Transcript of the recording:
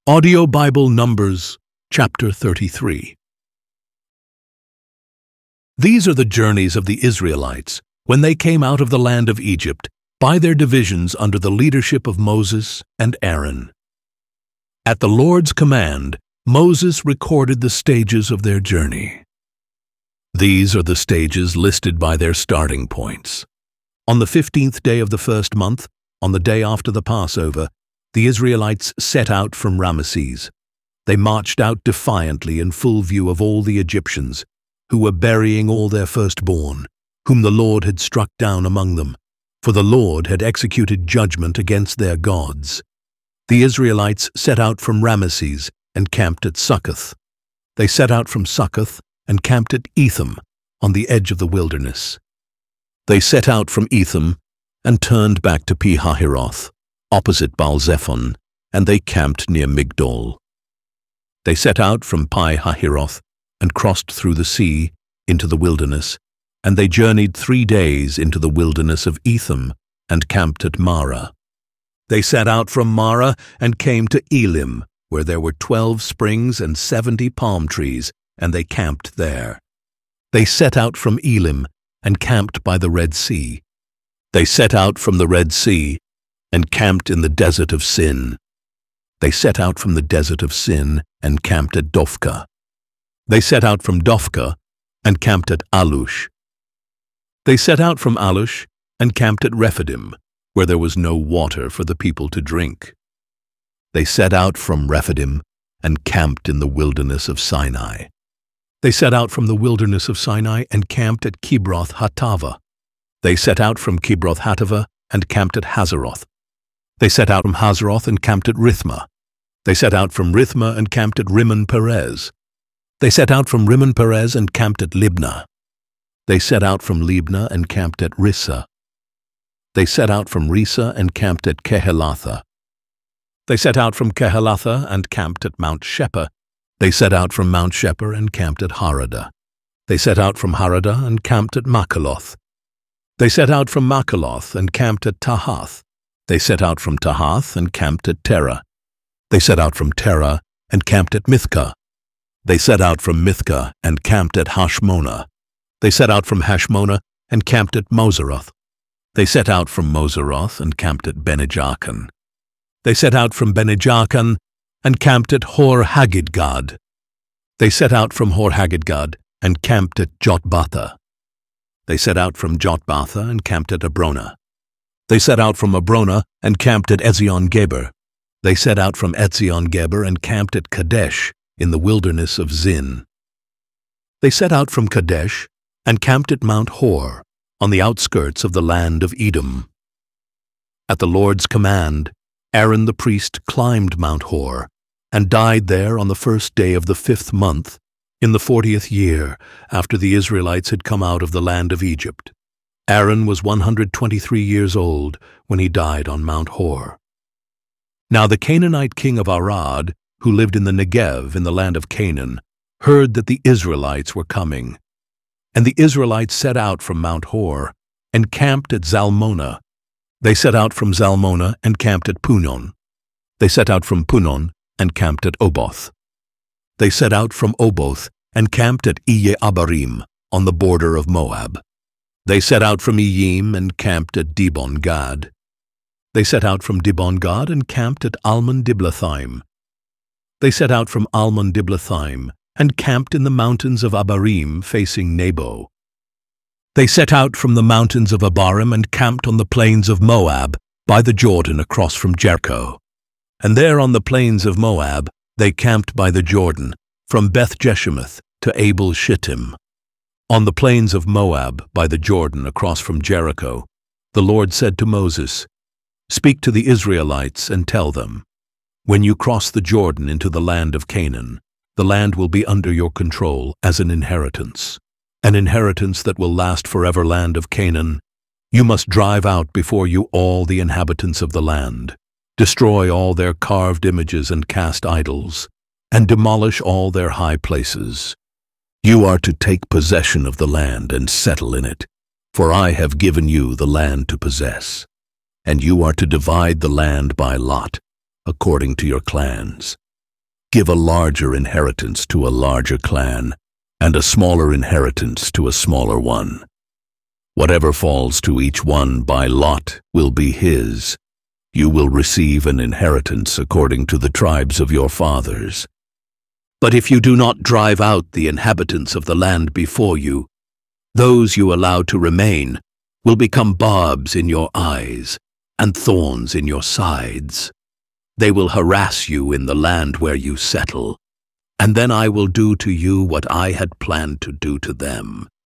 Audio Bible Numbers, chapter 33. These are the journeys of the Israelites when they came out of the land of Egypt by their divisions under the leadership of Moses and Aaron. At the Lord's command, Moses recorded the stages of their journey. These are the stages listed by their starting points. On the 15th day of the first month, on the day after the Passover, the Israelites set out from Ramesses. They marched out defiantly in full view of all the Egyptians, who were burying all their firstborn, whom the Lord had struck down among them, for the Lord had executed judgment against their gods. The Israelites set out from Ramesses and camped at Succoth. They set out from Succoth and camped at Etham, on the edge of the wilderness. They set out from Etham and turned back to Pi-hahiroth, opposite Baal-zephon, and they camped near Migdol. They set out from Pi-hahiroth and crossed through the sea into the wilderness, and they journeyed 3 days into the wilderness of Etham and camped at Marah. They set out from Marah and came to Elim, where there were 12 springs and 70 palm trees, and they camped there. They set out from Elim and camped by the Red Sea. They set out from the Red Sea and camped in the desert of Sin. They set out from the desert of Sin and camped at Dophkah. They set out from Dophkah and camped at Alush. They set out from Alush and camped at Rephidim, where there was no water for the people to drink. They set out from Rephidim and camped in the wilderness of Sinai. They set out from the wilderness of Sinai and camped at Kibroth Hattava. They set out from Kibroth Hattava and camped at Hazeroth. They set out from Hazeroth and camped at Rithmah. They set out from Rithmah and camped at Rimmon Perez. They set out from Rimmon Perez and camped at Libnah. They set out from Libnah and camped at Rissah. They set out from Rissah and camped at Kehelatha. They set out from Kehelatha and camped at Mount Shepher. They set out from Mount Shepher and camped at Haradah. They set out from Haradah and camped at Makheloth. They set out from Makheloth and camped at Tahath. They set out from Tahath and camped at Terah. They set out from Terah and camped at Mithkah. They set out from Mithkah and camped at Hashmonah. They set out from Hashmonah and camped at Moseroth. They set out from Moseroth and camped at Bene-Jaakan. They set out from Bene-Jaakan and camped at Hor-Haggidgad. They set out from Hor-Haggidgad and camped at Jotbatha. They set out from Jotbatha and camped at Abrona. They set out from Abrona and camped at Ezion-Geber. They set out from Ezion-Geber and camped at Kadesh in the wilderness of Zin. They set out from Kadesh and camped at Mount Hor, on the outskirts of the land of Edom. At the Lord's command, Aaron the priest climbed Mount Hor and died there on the first day of the 5th month, in the 40th year after the Israelites had come out of the land of Egypt. Aaron was 123 years old when he died on Mount Hor. Now the Canaanite king of Arad, who lived in the Negev in the land of Canaan, heard that the Israelites were coming. And the Israelites set out from Mount Hor and camped at Zalmonah. They set out from Zalmonah and camped at Punon. They set out from Punon and camped at Oboth. They set out from Oboth and camped at Iye-Abarim on the border of Moab. They set out from Iyim and camped at Dibon-Gad. They set out from Dibon-Gad and camped at Almon-Diblathaim. They set out from Almon-Diblathaim and camped in the mountains of Abarim facing Nebo. They set out from the mountains of Abarim and camped on the plains of Moab by the Jordan across from Jericho. And there on the plains of Moab they camped by the Jordan, from Beth-Jeshimoth to Abel-Shittim. On the plains of Moab, by the Jordan, across from Jericho, the Lord said to Moses, "Speak to the Israelites and tell them, when you cross the Jordan into the land of Canaan, the land will be under your control as an inheritance that will last forever. Land of Canaan, you must drive out before you all the inhabitants of the land, destroy all their carved images and cast idols, and demolish all their high places. You are to take possession of the land and settle in it, for I have given you the land to possess. And you are to divide the land by lot, according to your clans. Give a larger inheritance to a larger clan, and a smaller inheritance to a smaller one. Whatever falls to each one by lot will be his. You will receive an inheritance according to the tribes of your fathers. But if you do not drive out the inhabitants of the land before you, those you allow to remain will become barbs in your eyes and thorns in your sides. They will harass you in the land where you settle, and then I will do to you what I had planned to do to them.